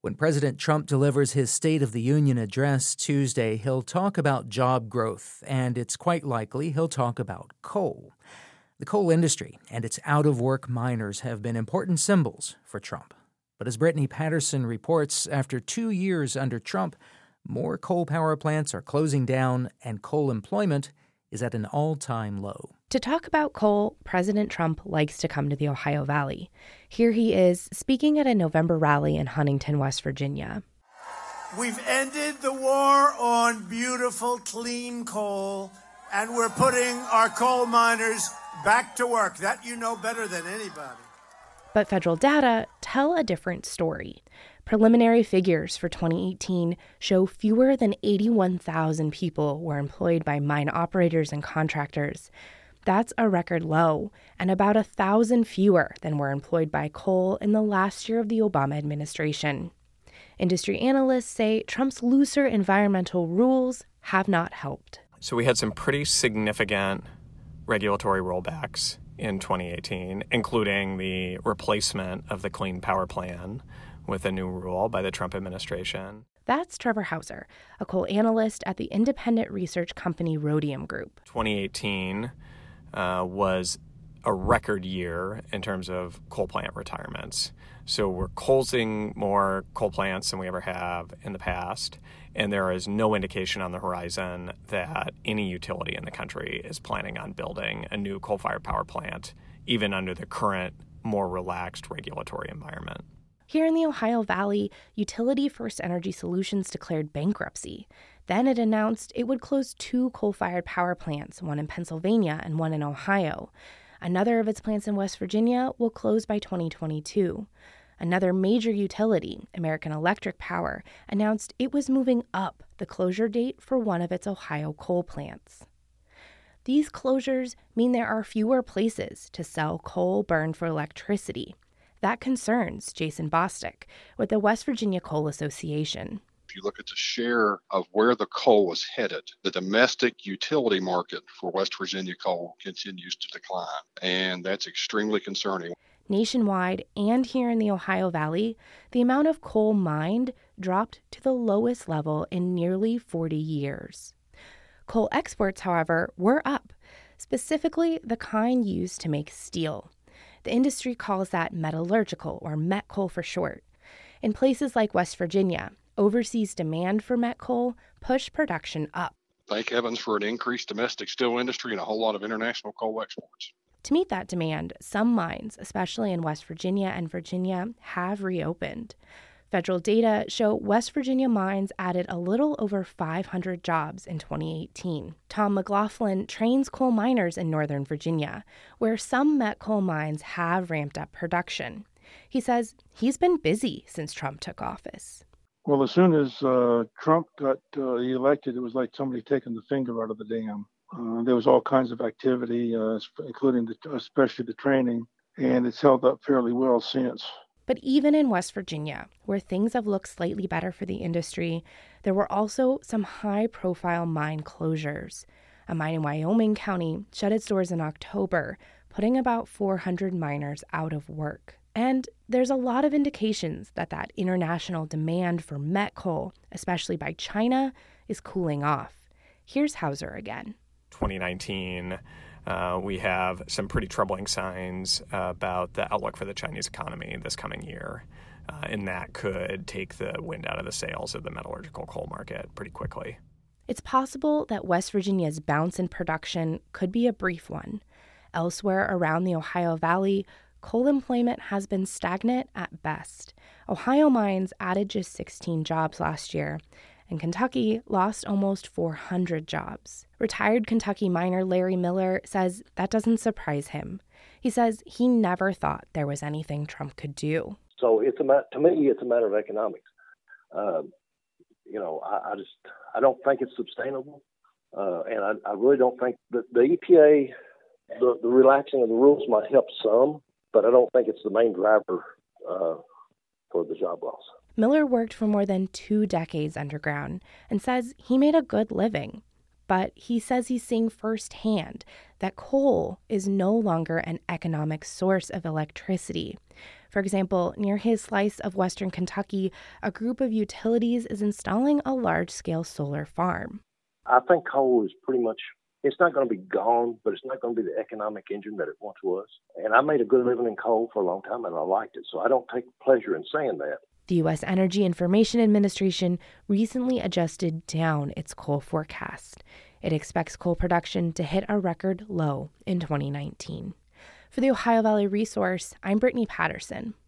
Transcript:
When President Trump delivers his State of the Union address Tuesday, he'll talk about job growth, and it's quite likely he'll talk about coal. The coal industry and its out-of-work miners have been important symbols for Trump. But as Brittany Patterson reports, after 2 years under Trump, more coal power plants are closing down and coal employment is at an all-time low. To talk about coal, President Trump likes to come to the Ohio Valley. Here he is speaking at a November rally in Huntington, West Virginia. We've ended the war on beautiful, clean coal, and we're putting our coal miners back to work. That you know better than anybody. But federal data tell a different story. Preliminary figures for 2018 show fewer than 81,000 people were employed by mine operators and contractors. That's a record low, and about 1,000 fewer than were employed by coal in the last year of the Obama administration. Industry analysts say Trump's looser environmental rules have not helped. So we had some pretty significant regulatory rollbacks in 2018, including the replacement of the Clean Power Plan with a new rule by the Trump administration. That's Trevor Hauser, a coal analyst at the independent research company Rhodium Group. 2018 was a record year in terms of coal plant retirements. So we're closing more coal plants than we ever have in the past, and there is no indication on the horizon that any utility in the country is planning on building a new coal-fired power plant, even under the current, more relaxed regulatory environment. Here in the Ohio Valley, utility First Energy Solutions declared bankruptcy. Then it announced it would close 2 coal-fired power plants, one in Pennsylvania and one in Ohio. Another of its plants in West Virginia will close by 2022. Another major utility, American Electric Power, announced it was moving up the closure date for one of its Ohio coal plants. These closures mean there are fewer places to sell coal burned for electricity. That concerns Jason Bostic with the West Virginia Coal Association. If you look at the share of where the coal was headed, the domestic utility market for West Virginia coal continues to decline, and that's extremely concerning. Nationwide and here in the Ohio Valley, the amount of coal mined dropped to the lowest level in nearly 40 years. Coal exports, however, were up, specifically the kind used to make steel. The industry calls that metallurgical, or met coal for short. In places like West Virginia, overseas demand for met coal pushed production up. Thank heavens for an increased domestic steel industry and a whole lot of international coal exports. To meet that demand, some mines, especially in West Virginia and Virginia, have reopened. Federal data show West Virginia mines added a little over 500 jobs in 2018. Tom McLaughlin trains coal miners in Northern Virginia, where some met coal mines have ramped up production. He says he's been busy since Trump took office. Well, as soon as Trump got elected, it was like somebody taking the finger out of the dam. There was all kinds of activity, including especially the training, and it's held up fairly well since. But even in West Virginia, where things have looked slightly better for the industry, there were also some high-profile mine closures. A mine in Wyoming County shut its doors in October, putting about 400 miners out of work. And there's a lot of indications that international demand for met coal, especially by China, is cooling off. Here's Hauser again. 2019, we have some pretty troubling signs about the outlook for the Chinese economy this coming year, and that could take the wind out of the sails of the metallurgical coal market pretty quickly. It's possible that West Virginia's bounce in production could be a brief one. Elsewhere around the Ohio Valley, coal employment has been stagnant at best. Ohio mines added just 16 jobs last year, and Kentucky lost almost 400 jobs. Retired Kentucky miner Larry Miller says that doesn't surprise him. He says he never thought there was anything Trump could do. So to me, it's a matter of economics. I don't think it's sustainable, and I really don't think that the EPA, the relaxing of the rules might help some, but I don't think it's the main driver for the job loss. Miller worked for more than 2 decades underground and says he made a good living. But he says he's seeing firsthand that coal is no longer an economic source of electricity. For example, near his slice of western Kentucky, a group of utilities is installing a large-scale solar farm. I think coal is pretty much, it's not going to be gone, but it's not going to be the economic engine that it once was. And I made a good living in coal for a long time, and I liked it, so I don't take pleasure in saying that. The U.S. Energy Information Administration recently adjusted down its coal forecast. It expects coal production to hit a record low in 2019. For the Ohio Valley Resource, I'm Brittany Patterson.